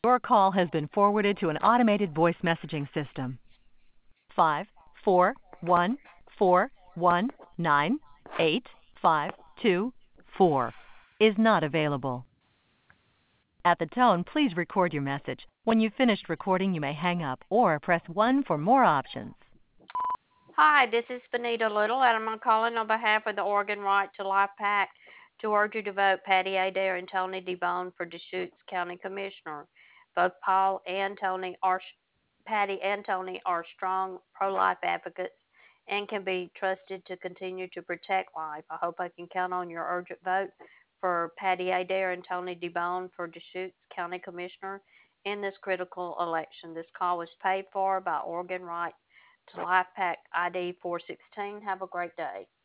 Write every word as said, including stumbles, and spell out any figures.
Your call has been forwarded to an automated voice messaging system. Five four one four one nine eight five two four is not available. At the tone, please record your message. When you've finished recording, you may hang up or press one for more options. Hi, this is Benita Little, and I'm calling on behalf of the Oregon Right to Life PAC to urge you to vote Patty Adair and Tony DeBone for Deschutes County Commissioner. Both Paul and Tony are Patty and Tony are strong pro-life advocates and can be trusted to continue to protect life. I hope I can count on your urgent vote for Patty Adair and Tony DeBone for Deschutes County Commissioner in this critical election. This call was paid for by Oregon Right to Life Pack I D four sixteen. Have a great day.